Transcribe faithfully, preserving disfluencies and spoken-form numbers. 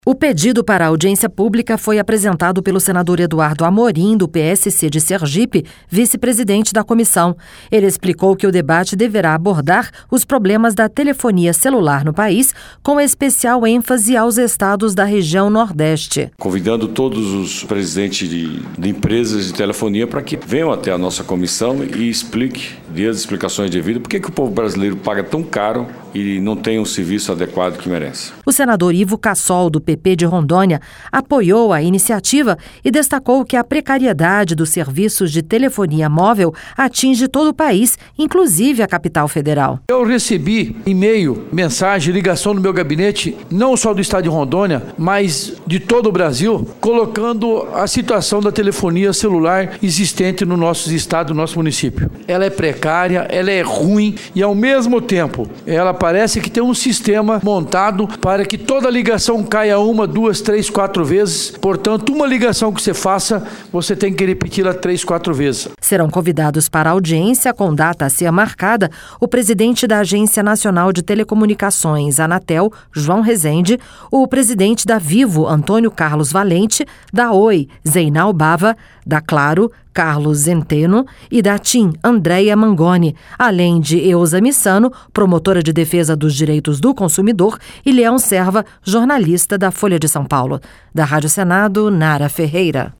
O pedido para audiência pública foi apresentado pelo senador Eduardo Amorim, do P S C de Sergipe, vice-presidente da comissão. Ele explicou que o debate deverá abordar os problemas da telefonia celular no país, com especial ênfase aos estados da região Nordeste. Convidando todos os presidentes de, de empresas de telefonia para que venham até a nossa comissão e explique, dê as explicações devidas, por que que o povo brasileiro paga tão caro e não tem um serviço adequado que merece. O senador Ivo Cassol, do P P de Rondônia, apoiou a iniciativa e destacou que a precariedade dos serviços de telefonia móvel atinge todo o país, inclusive a capital federal. Eu recebi e-mail, mensagem, ligação no meu gabinete, não só do estado de Rondônia, mas de todo o Brasil, colocando a situação da telefonia celular existente no nosso estado, no nosso município. Ela é precária, ela é ruim e, ao mesmo tempo, ela parece que tem um sistema montado para que toda ligação caia uma, duas, três, quatro vezes. Portanto, uma ligação que você faça, você tem que repeti-la três, quatro vezes. Serão convidados para a audiência, com data a ser marcada, o presidente da Agência Nacional de Telecomunicações, Anatel, João Rezende, o presidente da Vivo, Antônio Carlos Valente, da Oi, Zeinal Bava, da Claro, Carlos Zenteno, e da TIM, Andréia Mangoni, além de Eusa Missano, promotora de defesa dos direitos do consumidor, e Leão Serva, jornalista da Folha de São Paulo. Da Rádio Senado, Nara Ferreira.